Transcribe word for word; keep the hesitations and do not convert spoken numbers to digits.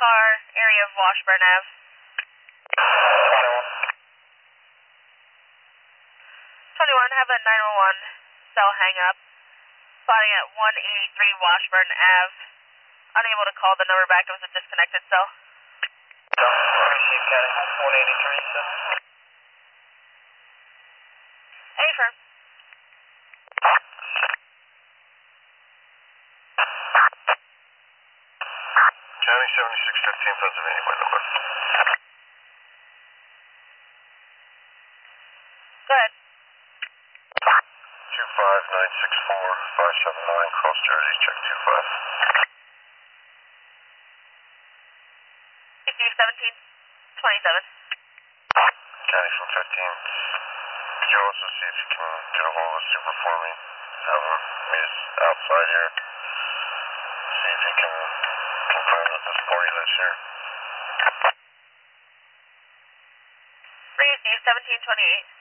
car, area of Washburn Ave. twenty-one, have a nine one one cell hang up. Spotting at one eighty-three Washburn Ave. Unable to call the number back, it was a disconnected cell. Receive County, one eighty-three, so. Any firm. County seventy-six fifteen, Pennsylvania, window clear. Go ahead. two five nine six four, five seven nine, cross Jersey, check two five. seventeen twenty-seven. County from fifteen. Could you also see if you can get a hold of Super for me? Have him meet us outside here. See if he can confirm that this party lives here. Receive seventeen twenty-eight.